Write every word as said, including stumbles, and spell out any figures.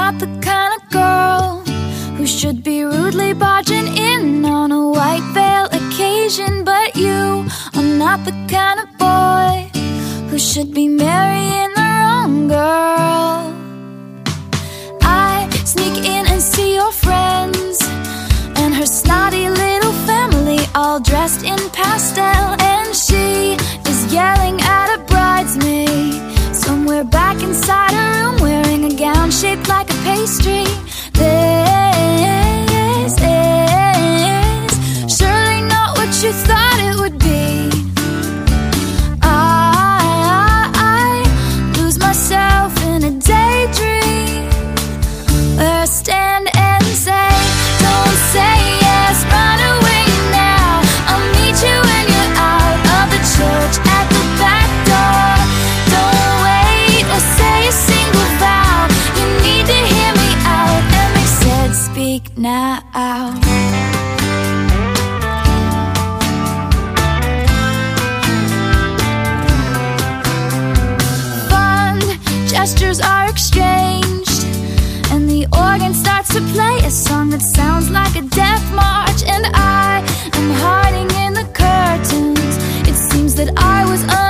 not the kind of girl who should be rudely barging in on a white veil occasion. But you are not the kind of boy who should be marrying the wrong girl. I sneak in and see your friends and her snotty little family, all dressed in pastel, and she is yelling at a bridesmaid somewhere back inside her room, wearing a gown shaped like a pastry. This is surely not what you thought it would be. I, I lose myself in a daydream where I stand and say, don't say yes, run away now. I'll meet you when you're out of the church at the back door. Don't wait or say a single vow. You need to hear me out. And they said, speak now. Fond gestures are exchanged, and the organ starts to play a song that sounds like a death march. And I am hiding in the curtains. It seems that I was